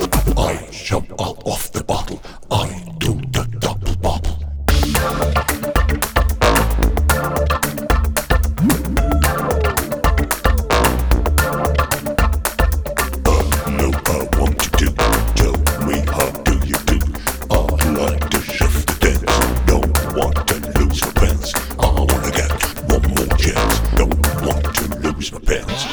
I jump out of the bottle. I do the double bubble. No, I want to do. Tell me how do you do? I like to shift the dance. Don't want to lose my pants. I wanna get one more chance. Don't want to lose my pants.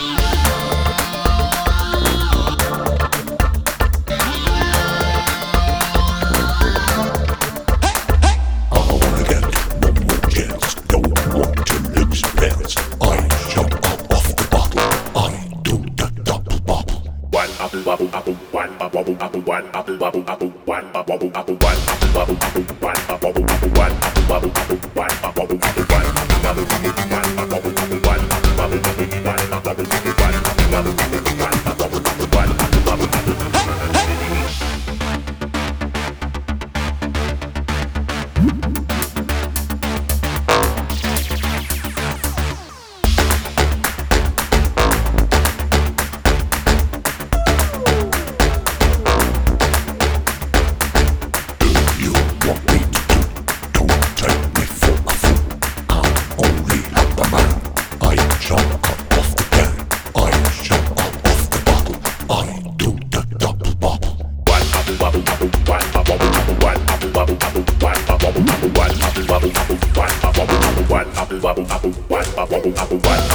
Wobble wobble one wobble wobble one wobble wobble wobble one wobble wobble one wobble wobble one wobble wobble one wobble wobble one wobble wobble one wobble wobble one wobble wobble one wobble wobble one wobble wobble one wobble wobble one wobble wobble. Wobble, wobble, one,